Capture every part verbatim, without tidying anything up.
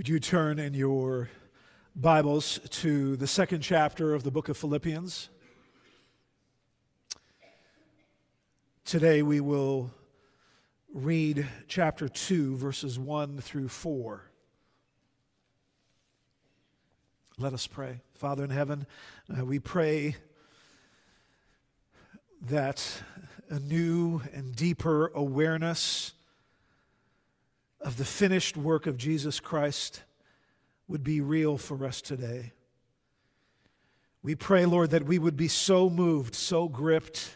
Would you turn in your Bibles to the second chapter of the book of Philippians? Today we will read chapter two, verses one through four. Let us pray. Father in heaven, uh, we pray that a new and deeper awareness of the finished work of Jesus Christ would be real for us today. We pray, Lord, that we would be so moved, so gripped,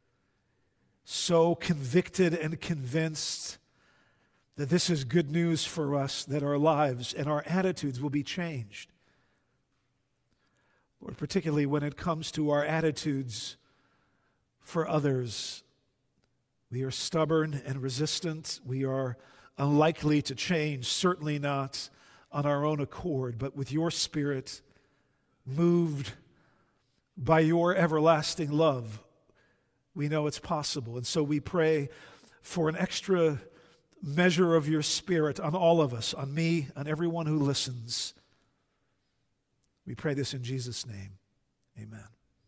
so convicted and convinced that this is good news for us, that our lives and our attitudes will be changed. Lord, particularly when it comes to our attitudes for others, we are stubborn and resistant. We are unlikely to change, certainly not on our own accord, but with your Spirit, moved by your everlasting love, we know it's possible. And so we pray for an extra measure of your Spirit on all of us, on me, on everyone who listens. We pray this in Jesus' name. Amen.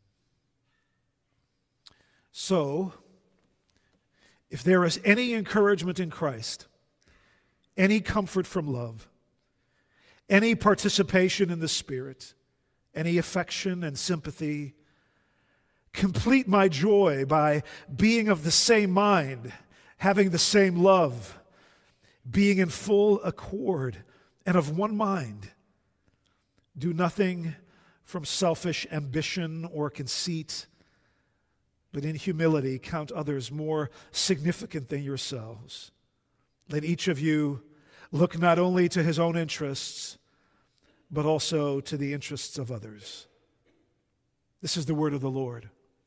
So, if there is any encouragement in Christ, any comfort from love, any participation in the Spirit, any affection and sympathy, complete my joy by being of the same mind, having the same love, being in full accord and of one mind. Do nothing from selfish ambition or conceit, but in humility count others more significant than yourselves. Let each of you look not only to his own interests, but also to the interests of others. This is the word of the Lord.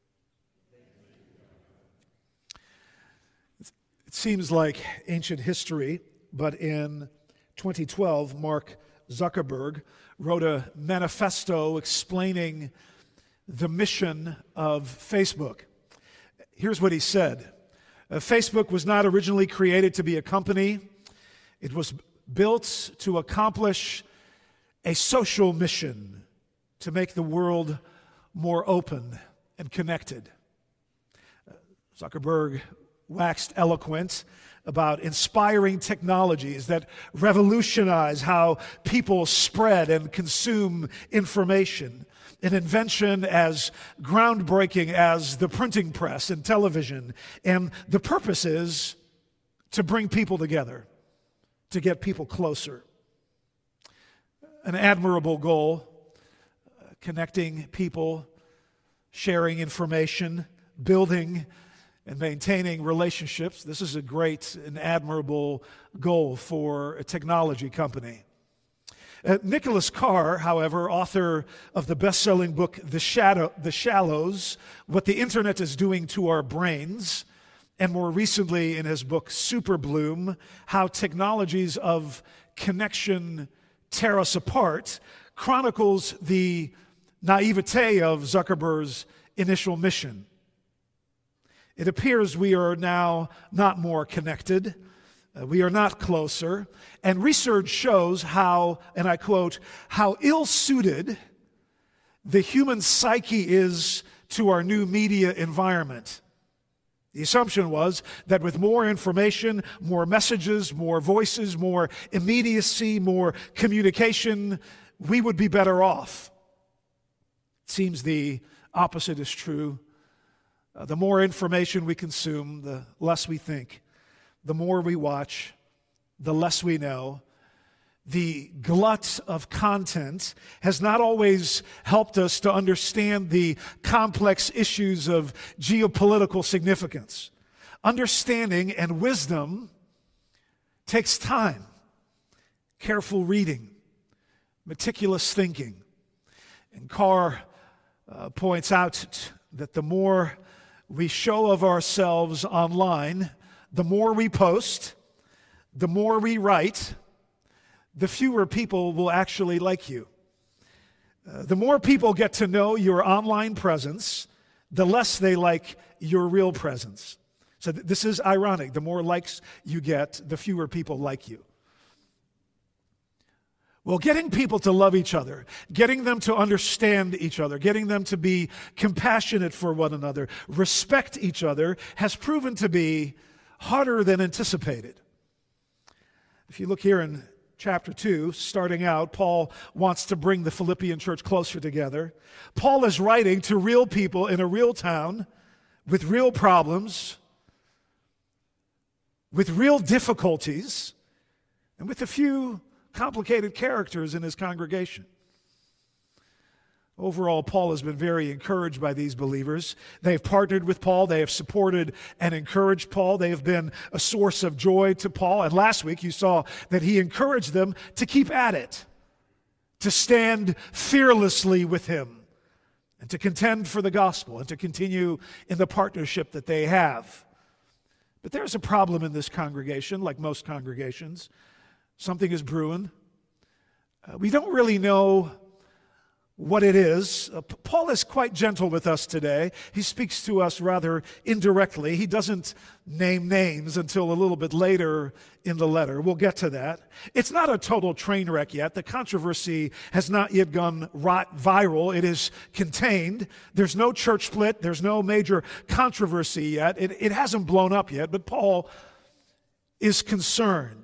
It seems like ancient history, but in twenty twelve, Mark Zuckerberg wrote a manifesto explaining the mission of Facebook. Here's what he said. Uh, Facebook was not originally created to be a company. It was built to accomplish a social mission, to make the world more open and connected. Uh, Zuckerberg waxed eloquent about inspiring technologies that revolutionize how people spread and consume information. An invention as groundbreaking as the printing press and television. And the purpose is to bring people together, to get people closer. An admirable goal, uh, connecting people, sharing information, building and maintaining relationships. This is a great and admirable goal for a technology company. Uh, Nicholas Carr, however, author of the best-selling book, The Shadow, The Shallows, What the Internet is Doing to Our Brains, and more recently in his book, Super Bloom, How Technologies of Connection Tear Us Apart, chronicles the naivete of Zuckerberg's initial mission. It appears we are now not more connected. Uh, we are not closer. And research shows how, and I quote, how ill-suited the human psyche is to our new media environment. The assumption was that with more information, more messages, more voices, more immediacy, more communication, we would be better off. It seems the opposite is true. Uh, the more information we consume, the less we think. The more we watch, the less we know. The glut of content has not always helped us to understand the complex issues of geopolitical significance. Understanding and wisdom takes time, careful reading, meticulous thinking. And Carr uh, points out t- that the more we show of ourselves online, the more we post, the more we write, the fewer people will actually like you. Uh, the more people get to know your online presence, the less they like your real presence. So th- this is ironic. The more likes you get, the fewer people like you. Well, getting people to love each other, getting them to understand each other, getting them to be compassionate for one another, respect each other, has proven to be harder than anticipated. If you look here in chapter two, starting out, Paul wants to bring the Philippian church closer together. Paul is writing to real people in a real town with real problems, with real difficulties, and with a few complicated characters in his congregation. Overall, Paul has been very encouraged by these believers. They have partnered with Paul. They have supported and encouraged Paul. They have been a source of joy to Paul. And last week you saw that he encouraged them to keep at it, to stand fearlessly with him, and to contend for the gospel, and to continue in the partnership that they have. But there's a problem in this congregation, like most congregations. Something is brewing. Uh, we don't really know what it is. Uh, Paul is quite gentle with us today. He speaks to us rather indirectly. He doesn't name names until a little bit later in the letter. We'll get to that. It's not a total train wreck yet. The controversy has not yet gone viral. It is contained. There's no church split. There's no major controversy yet. It, it hasn't blown up yet, but Paul is concerned.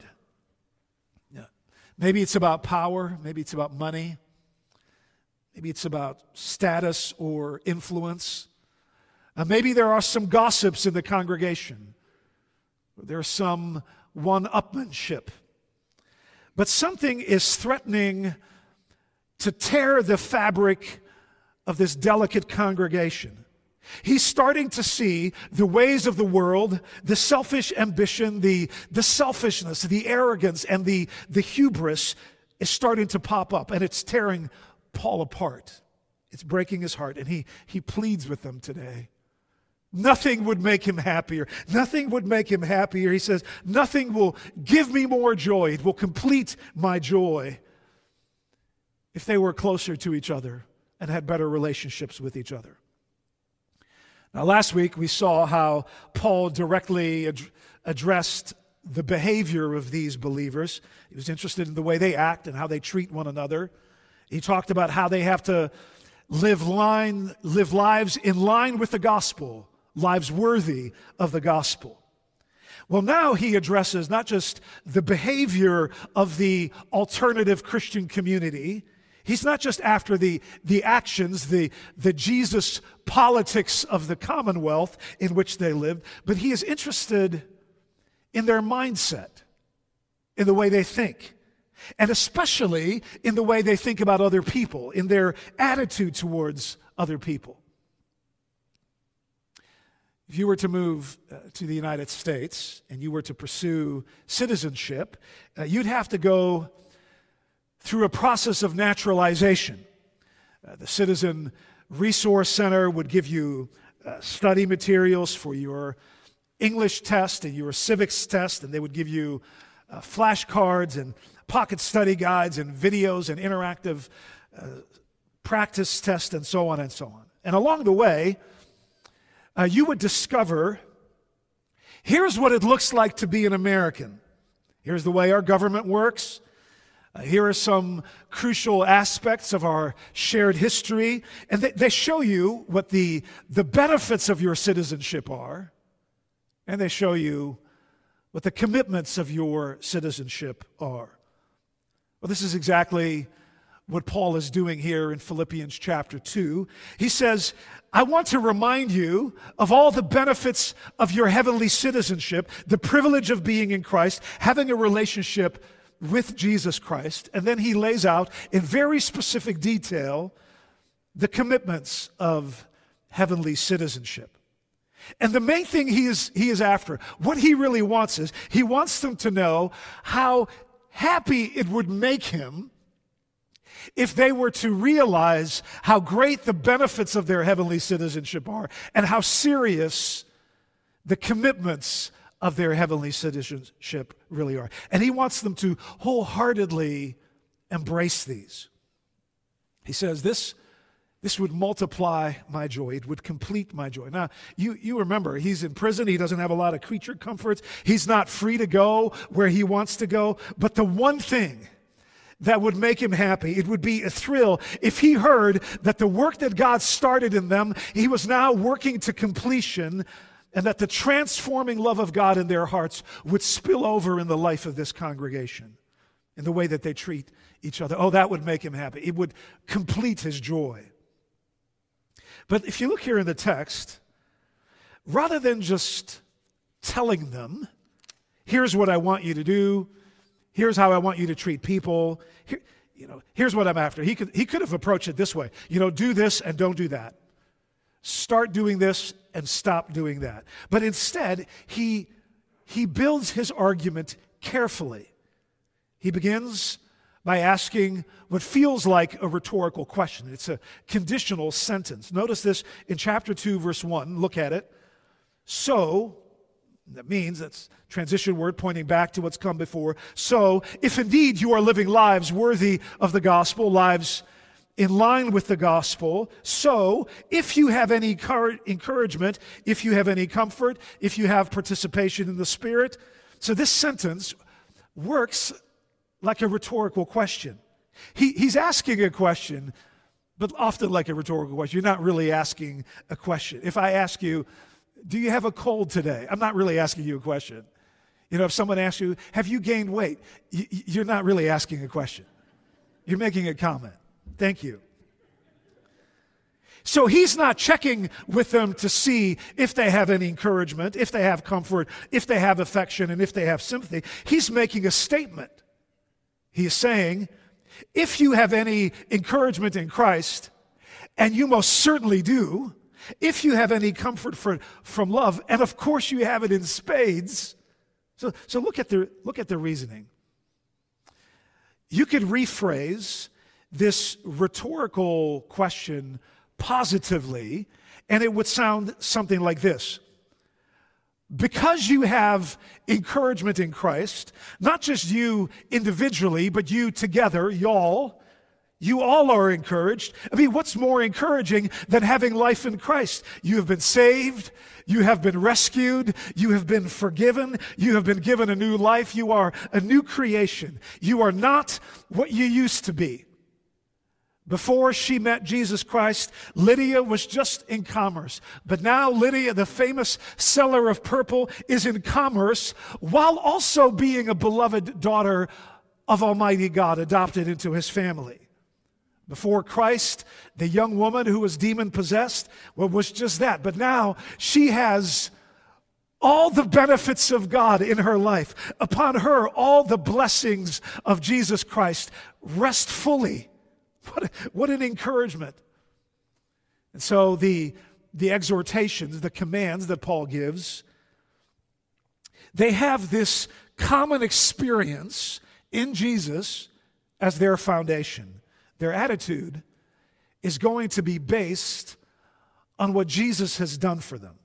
Maybe it's about power. Maybe it's about money. Maybe it's about status or influence. Uh, maybe there are some gossips in the congregation. There's some one-upmanship. But something is threatening to tear the fabric of this delicate congregation. He's starting to see the ways of the world, the selfish ambition, the, the selfishness, the arrogance, and the, the hubris is starting to pop up, and it's tearing Paul apart. It's breaking his heart, and he, he pleads with them today. Nothing would make him happier. Nothing would make him happier. He says, nothing will give me more joy. It will complete my joy if they were closer to each other and had better relationships with each other. Now, last week we saw how Paul directly ad- addressed the behavior of these believers. He was interested in the way they act and how they treat one another. He talked about how they have to live line, live lives in line with the gospel, lives worthy of the gospel. Well, now he addresses not just the behavior of the alternative Christian community. He's not just after the, the actions, the, the Jesus politics of the commonwealth in which they lived, but he is interested in their mindset, in the way they think, and especially in the way they think about other people, in their attitude towards other people. If you were to move uh, to the United States and you were to pursue citizenship, uh, you'd have to go through a process of naturalization. Uh, the Citizen Resource Center would give you uh, study materials for your English test and your civics test, and they would give you uh, flashcards and pocket study guides and videos and interactive uh, practice tests and so on and so on. And along the way, uh, you would discover, here's what it looks like to be an American. Here's the way our government works. Uh, here are some crucial aspects of our shared history. And they, they show you what the, the benefits of your citizenship are. And they show you what the commitments of your citizenship are. Well, this is exactly what Paul is doing here in Philippians chapter two. He says, I want to remind you of all the benefits of your heavenly citizenship, the privilege of being in Christ, having a relationship with Jesus Christ. And then he lays out in very specific detail the commitments of heavenly citizenship. And the main thing he is, he is after, what he really wants is, he wants them to know how happy it would make him if they were to realize how great the benefits of their heavenly citizenship are and how serious the commitments of their heavenly citizenship really are. And he wants them to wholeheartedly embrace these. He says, this, this would multiply my joy. It would complete my joy. Now, you, you remember, he's in prison. He doesn't have a lot of creature comforts. He's not free to go where he wants to go. But the one thing that would make him happy. It would be a thrill if he heard that the work that God started in them, he was now working to completion, and that the transforming love of God in their hearts would spill over in the life of this congregation, in the way that they treat each other. Oh, that would make him happy. It would complete his joy. But if you look here in the text, rather than just telling them, here's what I want you to do, here's how I want you to treat people, here, you know, here's what I'm after. He could, he could have approached it this way. You know, do this and don't do that. Start doing this and stop doing that. But instead, he, he builds his argument carefully. He begins by asking what feels like a rhetorical question. It's a conditional sentence. Notice this in chapter two, verse one. Look at it. So, that means, that's a transition word pointing back to what's come before. So, if indeed you are living lives worthy of the gospel, lives in line with the gospel, so if you have any encouragement, if you have any comfort, if you have participation in the Spirit. So this sentence works like a rhetorical question. He, he's asking a question, but often like a rhetorical question. You're not really asking a question. If I ask you, do you have a cold today? I'm not really asking you a question. You know, if someone asks you, have you gained weight? Y- you're not really asking a question. You're making a comment. Thank you. So he's not checking with them to see if they have any encouragement, if they have comfort, if they have affection, and if they have sympathy. He's making a statement. He is saying, if you have any encouragement in Christ, and you most certainly do, if you have any comfort for, from love, and of course you have it in spades. So, so look at the, look at the reasoning. You could rephrase this rhetorical question positively, and it would sound something like this. Because you have encouragement in Christ, not just you individually, but you together, y'all, you all are encouraged. I mean, what's more encouraging than having life in Christ? You have been saved, you have been rescued, you have been forgiven, you have been given a new life, you are a new creation. You are not what you used to be. Before she met Jesus Christ, Lydia was just in commerce. But now Lydia, the famous seller of purple, is in commerce while also being a beloved daughter of Almighty God, adopted into his family. Before Christ, the young woman who was demon-possessed, well, was just that. But now she has all the benefits of God in her life. Upon her, all the blessings of Jesus Christ rest fully. What, what an encouragement. And so the, the exhortations, the commands that Paul gives, they have this common experience in Jesus as their foundation. Their attitude is going to be based on what Jesus has done for them.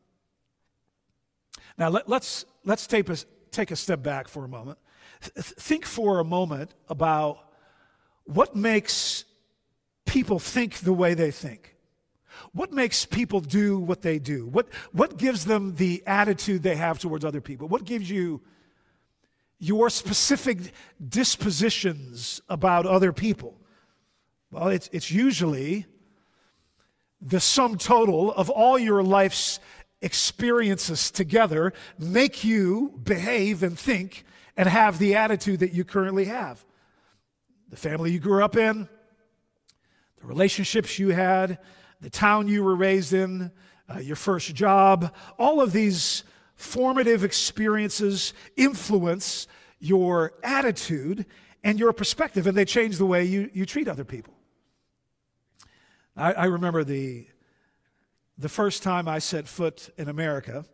Now let, let's, let's take a, take a step back for a moment. Th- think for a moment about what makes people think the way they think. What makes people do what they do? What, what gives them the attitude they have towards other people? What gives you your specific dispositions about other people? Well, it's, it's usually the sum total of all your life's experiences together make you behave and think and have the attitude that you currently have. The family you grew up in, the relationships you had, the town you were raised in, uh, your first job, all of these formative experiences influence your attitude and your perspective, and they change the way you, you treat other people. I, I remember the, the first time I set foot in America,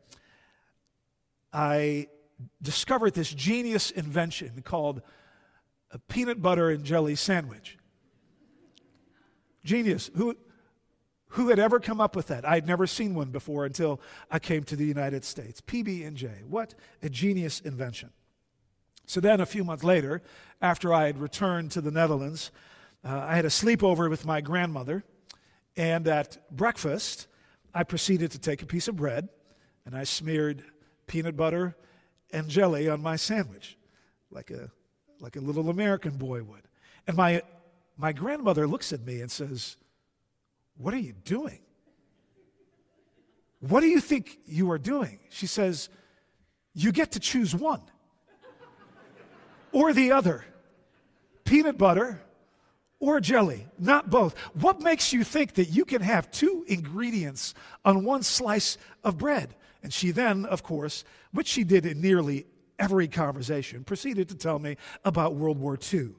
I discovered this genius invention called a peanut butter and jelly sandwich. Genius. Who, who had ever come up with that? I had never seen one before until I came to the United States. P B and J. What a genius invention. So then a few months later, after I had returned to the Netherlands, uh, I had a sleepover with my grandmother. And at breakfast, I proceeded to take a piece of bread and I smeared peanut butter and jelly on my sandwich, like a, like a little American boy would. And my, my grandmother looks at me and says, "What are you doing? What do you think you are doing?" She says, "You get to choose one or the other, peanut butter or jelly, not both. What makes you think that you can have two ingredients on one slice of bread?" And she then, of course, which she did in nearly every conversation, proceeded to tell me about World War Two.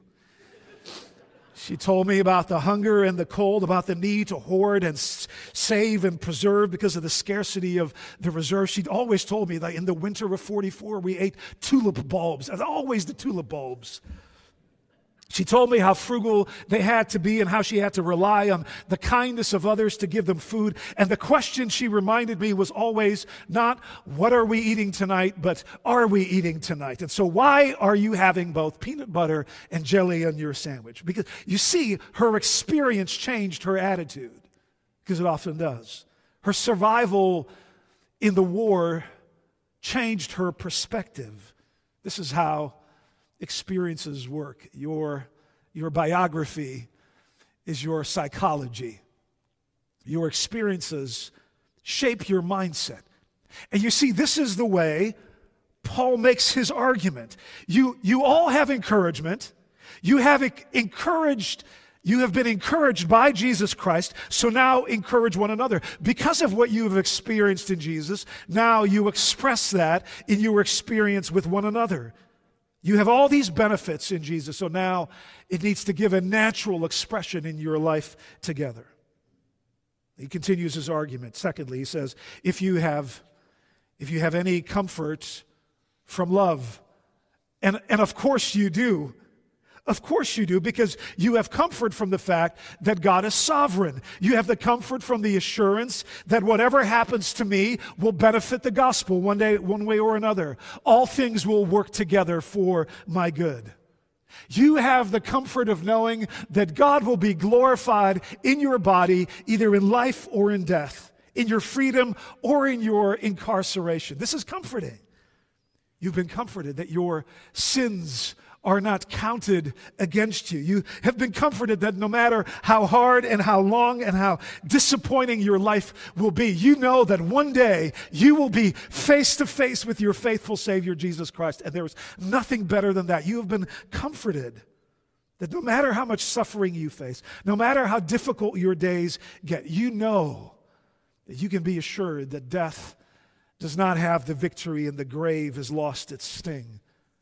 She told me about the hunger and the cold, about the need to hoard and s- save and preserve because of the scarcity of the reserves. She'd always told me that in the winter of forty-four, we ate tulip bulbs, and always the tulip bulbs. She told me how frugal they had to be and how she had to rely on the kindness of others to give them food. And the question she reminded me was always not, "What are we eating tonight?" but "Are we eating tonight?" And so why are you having both peanut butter and jelly on your sandwich? Because you see, her experience changed her attitude, because it often does. Her survival in the war changed her perspective. This is how experiences work. Your, your biography is your psychology. Your experiences shape your mindset. And you see, this is the way Paul makes his argument. You, you all have encouragement. You have encouraged, you have been encouraged by Jesus Christ, so now encourage one another. Because of what you have experienced in Jesus, now you express that in your experience with one another. You have all these benefits in Jesus, so now it needs to give a natural expression in your life together. He continues his argument. Secondly, he says, if you have, if you have any comfort from love, and, and of course you do, Of course you do, because you have comfort from the fact that God is sovereign. You have the comfort from the assurance that whatever happens to me will benefit the gospel one day, one way or another. All things will work together for my good. You have the comfort of knowing that God will be glorified in your body, either in life or in death, in your freedom or in your incarceration. This is comforting. You've been comforted that your sins are not counted against you. You have been comforted that no matter how hard and how long and how disappointing your life will be, you know that one day you will be face to face with your faithful Savior, Jesus Christ, and there is nothing better than that. You have been comforted that no matter how much suffering you face, no matter how difficult your days get, you know that you can be assured that death does not have the victory and the grave has lost its sting.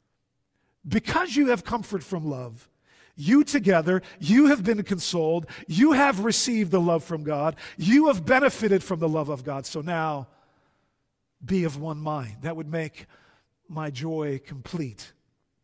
Because you have comfort from love, you together, you have been consoled, you have received the love from God, you have benefited from the love of God. So now, be of one mind. That would make my joy complete.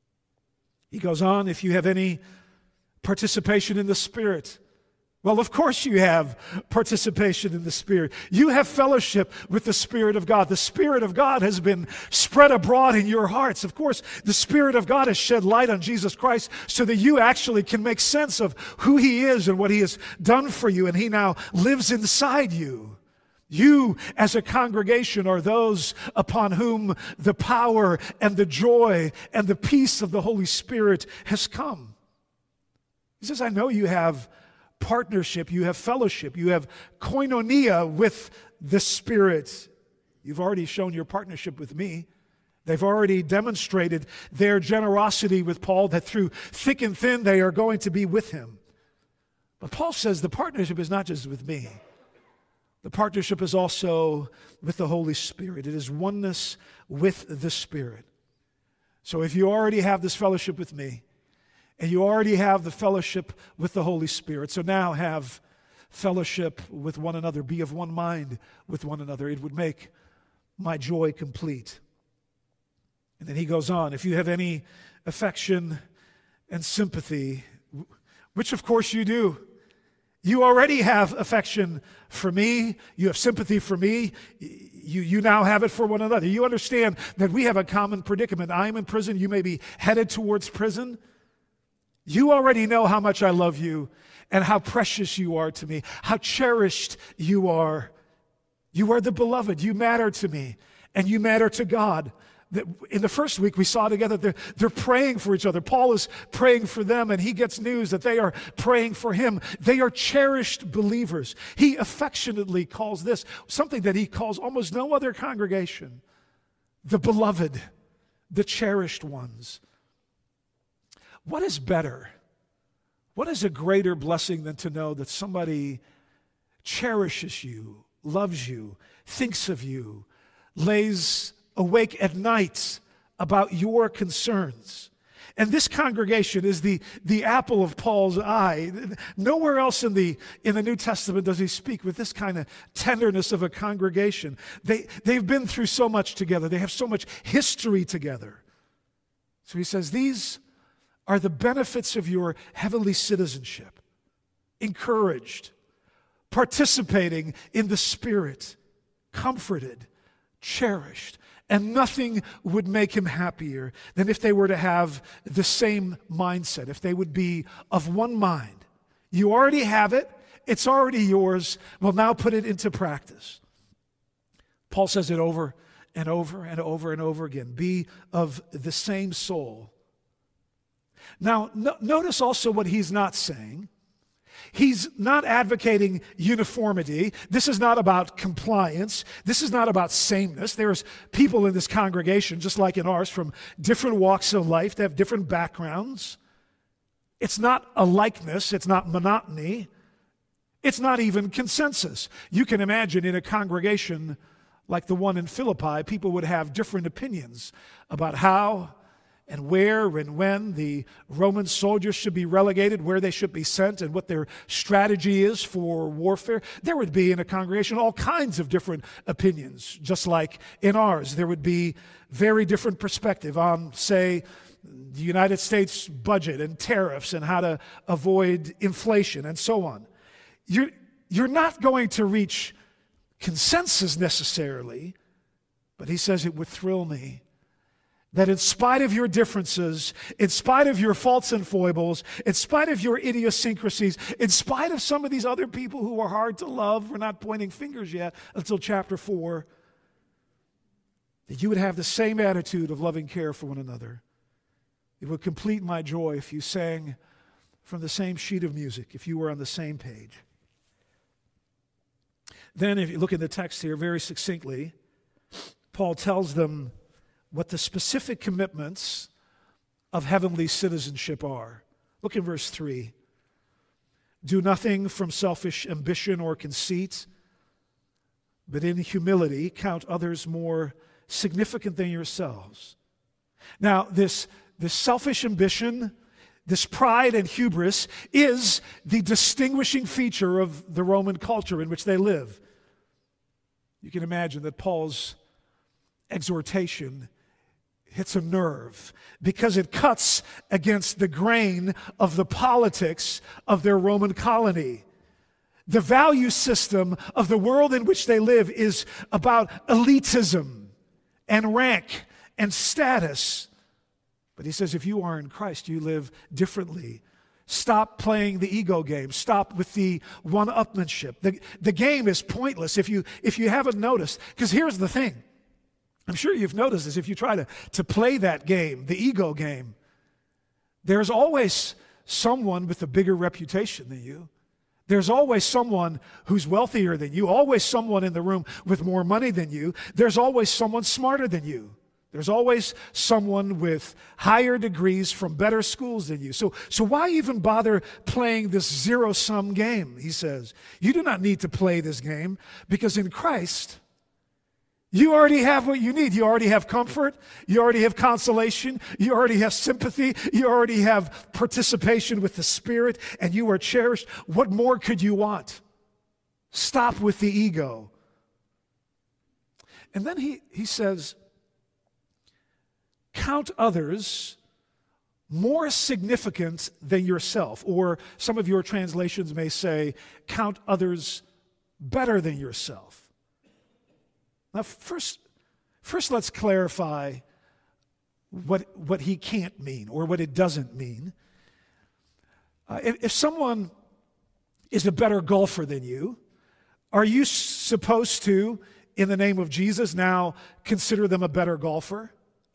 He goes on, if you have any participation in the Spirit, well, of course you have participation in the Spirit. You have fellowship with the Spirit of God. The Spirit of God has been spread abroad in your hearts. Of course, the Spirit of God has shed light on Jesus Christ so that you actually can make sense of who He is and what He has done for you, and He now lives inside you. You, as a congregation, are those upon whom the power and the joy and the peace of the Holy Spirit has come. He says, I know you have partnership, you have fellowship, you have koinonia with the Spirit. You've already shown your partnership with me. They've already demonstrated their generosity with Paul, that through thick and thin they are going to be with him. But Paul says the partnership is not just with me. The partnership is also with the Holy Spirit. It is oneness with the Spirit. So if you already have this fellowship with me, and you already have the fellowship with the Holy Spirit, so now have fellowship with one another. Be of one mind with one another. It would make my joy complete. And then he goes on, if you have any affection and sympathy, which of course you do. You already have affection for me. You have sympathy for me. You, you now have it for one another. You understand that we have a common predicament. I'm in prison. You may be headed towards prison. You already know how much I love you and how precious you are to me, how cherished you are. You are the beloved. You matter to me, and you matter to God In the first week, we saw together they're, they're praying for each other. Paul is praying for them, and he gets news that they are praying for him. They are cherished believers. He affectionately calls this something that he calls almost no other congregation, the beloved, the cherished ones. What is better? What is a greater blessing than to know that somebody cherishes you, loves you, thinks of you, lays awake at night about your concerns? And this congregation is the, the apple of Paul's eye. Nowhere else in the, in the New Testament does he speak with this kind of tenderness of a congregation. They, they've been through so much together. They have so much history together. So he says, these are the benefits of your heavenly citizenship. Encouraged, participating in the Spirit, comforted, cherished. And nothing would make him happier than if they were to have the same mindset, if they would be of one mind. You already have it. It's already yours. Well, now put it into practice. Paul says it over and over and over and over again. Be of the same soul. Now, no, notice also what he's not saying. He's not advocating uniformity. This is not about compliance. This is not about sameness. There's people in this congregation, just like in ours, from different walks of life. They have different backgrounds. It's not a likeness. It's not monotony. It's not even consensus. You can imagine in a congregation like the one in Philippi, people would have different opinions about how and where and when the Roman soldiers should be relegated, where they should be sent, and what their strategy is for warfare. There would be in a congregation all kinds of different opinions, just like in ours. There would be very different perspective on, say, the United States budget and tariffs and how to avoid inflation and so on. You're, you're not going to reach consensus necessarily, but he says it would thrill me that in spite of your differences, in spite of your faults and foibles, in spite of your idiosyncrasies, in spite of some of these other people who are hard to love, we're not pointing fingers yet until chapter four, that you would have the same attitude of loving care for one another. It would complete my joy if you sang from the same sheet of music, if you were on the same page. Then, if you look at the text here very succinctly, Paul tells them what the specific commitments of heavenly citizenship are. Look in verse three. Do nothing from selfish ambition or conceit, but in humility count others more significant than yourselves. Now, this, this selfish ambition, this pride and hubris is the distinguishing feature of the Roman culture in which they live. You can imagine that Paul's exhortation hits a nerve because it cuts against the grain of the politics of their Roman colony. The value system of the world in which they live is about elitism and rank and status. But he says if you are in Christ, you live differently. Stop playing the ego game. Stop with the one-upmanship. The, the game is pointless if you, if you haven't noticed. Because here's the thing. I'm sure you've noticed this. If you try to, to play that game, the ego game, there's always someone with a bigger reputation than you. There's always someone who's wealthier than you. Always someone in the room with more money than you. There's always someone smarter than you. There's always someone with higher degrees from better schools than you. So, so why even bother playing this zero-sum game, he says. You do not need to play this game because in Christ, you already have what you need. You already have comfort. You already have consolation. You already have sympathy. You already have participation with the Spirit, and you are cherished. What more could you want? Stop with the ego. And then he, he says, count others more significant than yourself. Or some of your translations may say, count others better than yourself. Now, first, first let's clarify what, what he can't mean or what it doesn't mean. Uh, if, if someone is a better golfer than you, are you supposed to, in the name of Jesus, now consider them a better golfer?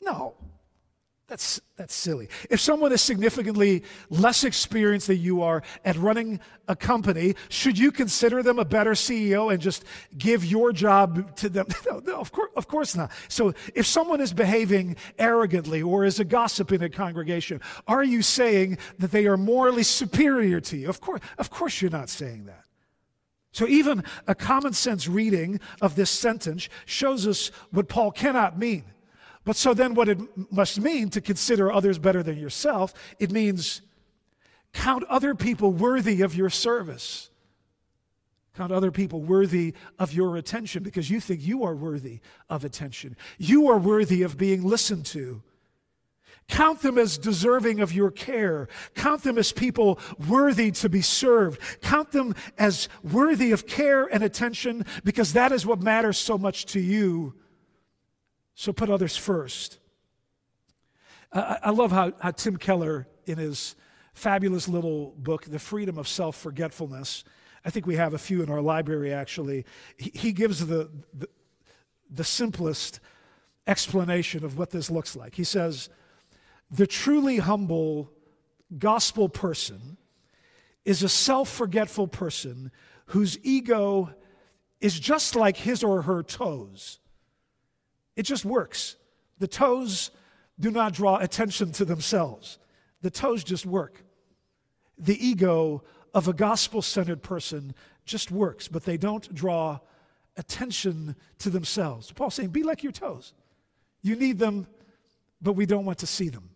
No. That's, that's silly. If someone is significantly less experienced than you are at running a company, should you consider them a better C E O and just give your job to them? No, no, of course, of course not. So if someone is behaving arrogantly or is a gossip in a congregation, are you saying that they are morally superior to you? Of course, of course you're not saying that. So even a common sense reading of this sentence shows us what Paul cannot mean. But so then what it must mean to consider others better than yourself, it means count other people worthy of your service. Count other people worthy of your attention because you think you are worthy of attention. You are worthy of being listened to. Count them as deserving of your care. Count them as people worthy to be served. Count them as worthy of care and attention because that is what matters so much to you. So put others first. I, I love how, how Tim Keller, in his fabulous little book, The Freedom of Self-Forgetfulness, I think we have a few in our library actually, he, he gives the, the, the simplest explanation of what this looks like. He says, the truly humble gospel person is a self-forgetful person whose ego is just like his or her toes. It just works. The toes do not draw attention to themselves. The toes just work. The ego of a gospel-centered person just works, but they don't draw attention to themselves. Paul's saying, be like your toes. You need them, but we don't want to see them.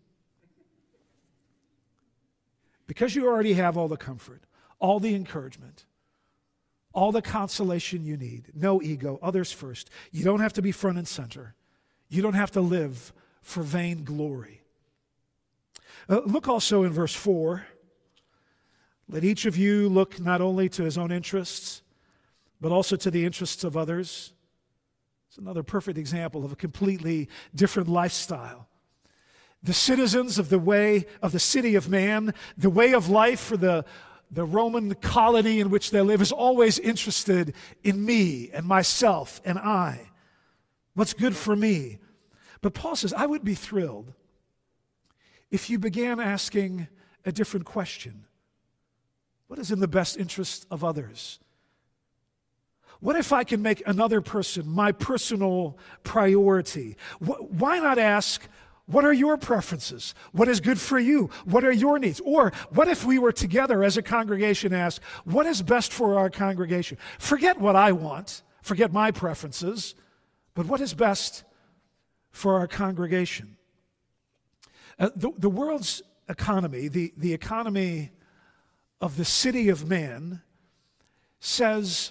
Because you already have all the comfort, all the encouragement, all the consolation you need. No ego, others first. You don't have to be front and center. You don't have to live for vain glory. Uh, look also in verse four. Let each of you look not only to his own interests, but also to the interests of others. It's another perfect example of a completely different lifestyle. The citizens of the way of the city of man, the way of life for the The Roman colony in which they live is always interested in me and myself and I. What's good for me? But Paul says, I would be thrilled if you began asking a different question. What is in the best interest of others? What if I can make another person my personal priority? Why not ask, what are your preferences? What is good for you? What are your needs? Or what if we were together as a congregation and asked, what is best for our congregation? Forget what I want, forget my preferences, but what is best for our congregation? Uh, the, the world's economy, the, the economy of the city of man, says,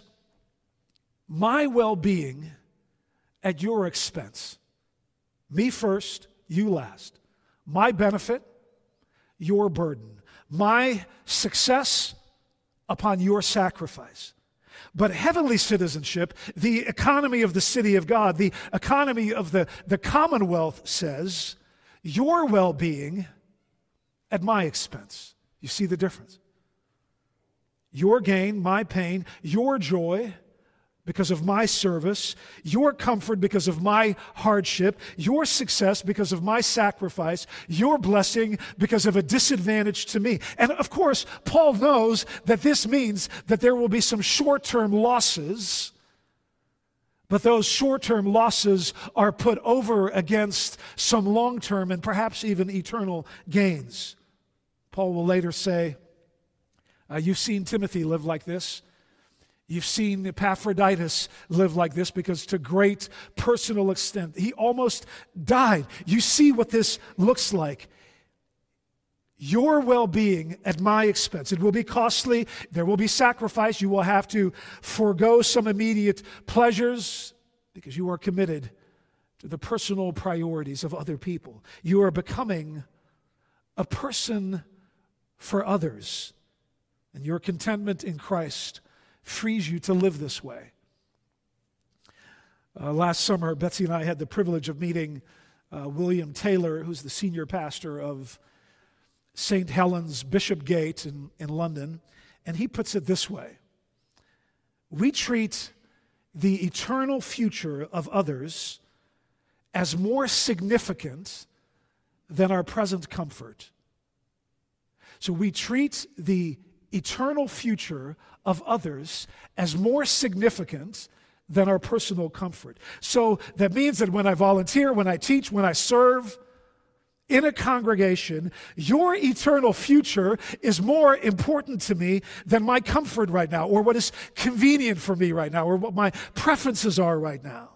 my well-being at your expense. Me first, you last. My benefit, your burden. My success upon your sacrifice. But heavenly citizenship, the economy of the city of God, the economy of the, the commonwealth says, your well-being at my expense. You see the difference? Your gain, my pain, your joy, because of my service, your comfort because of my hardship, your success because of my sacrifice, your blessing because of a disadvantage to me. And of course, Paul knows that this means that there will be some short-term losses, but those short-term losses are put over against some long-term and perhaps even eternal gains. Paul will later say, uh, you've seen Timothy live like this. You've seen Epaphroditus live like this because to great personal extent, he almost died. You see what this looks like. Your well-being at my expense. It will be costly. There will be sacrifice. You will have to forego some immediate pleasures because you are committed to the personal priorities of other people. You are becoming a person for others. And your contentment in Christ frees you to live this way. Uh, last summer, Betsy and I had the privilege of meeting uh, William Taylor, who's the senior pastor of Saint Helens Bishopgate in, in London, and he puts it this way. We treat the eternal future of others as more significant than our present comfort. So we treat the eternal future of others as more significant than our personal comfort. So that means that when I volunteer, when I teach, when I serve in a congregation, your eternal future is more important to me than my comfort right now, or what is convenient for me right now, or what my preferences are right now.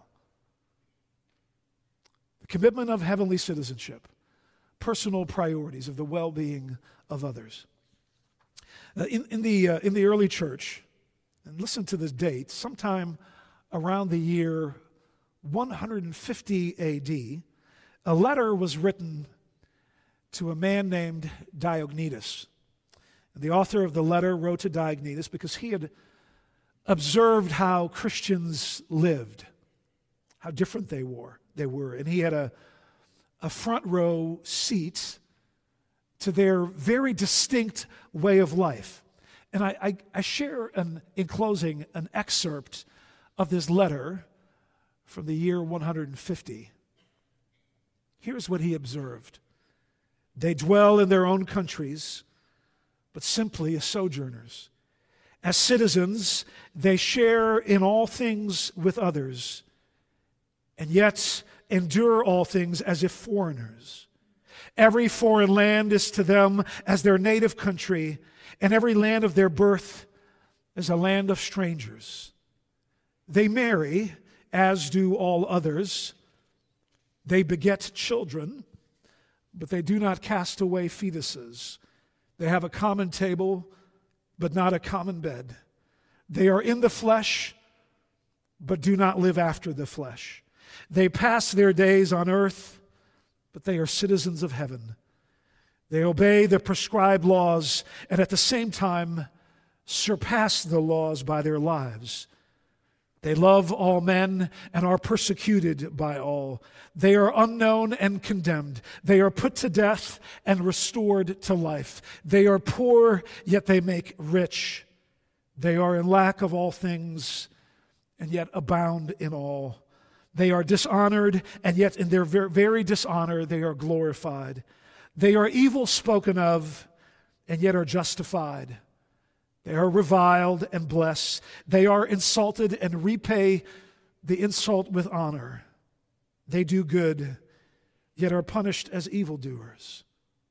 The commitment of heavenly citizenship, personal priorities of the well-being of others. Uh, in, in, the, uh, in the early church, and listen to this date, sometime around the year one hundred fifty A D, a letter was written to a man named Diognetus. And the author of the letter wrote to Diognetus because he had observed how Christians lived, how different they were. They were, and he had a, a front row seat to their very distinct way of life. And I, I, I share, an, in closing, an excerpt of this letter from the year one hundred fifty. Here's what he observed. They dwell in their own countries, but simply as sojourners. As citizens, they share in all things with others, and yet endure all things as if foreigners. Every foreign land is to them as their native country, and every land of their birth is a land of strangers. They marry, as do all others. They beget children, but they do not cast away fetuses. They have a common table, but not a common bed. They are in the flesh, but do not live after the flesh. They pass their days on earth, but they are citizens of heaven. They obey the prescribed laws, and at the same time surpass the laws by their lives. They love all men and are persecuted by all. They are unknown and condemned. They are put to death and restored to life. They are poor, yet they make rich. They are in lack of all things, and yet abound in all. They are dishonored, and yet in their very dishonor they are glorified. They are evil spoken of, and yet are justified. They are reviled and blessed. They are insulted and repay the insult with honor. They do good, yet are punished as evildoers.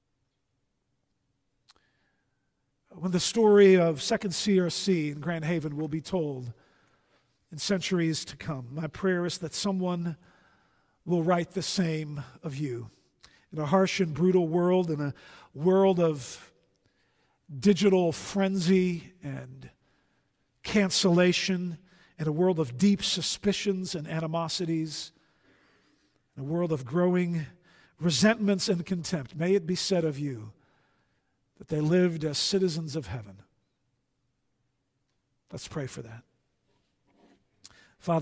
When the story of Second C R C in Grand Haven will be told in centuries to come, my prayer is that someone will write the same of you. In a harsh and brutal world, in a world of digital frenzy and cancellation, in a world of deep suspicions and animosities, in a world of growing resentments and contempt, may it be said of you that they lived as citizens of heaven. Let's pray for that.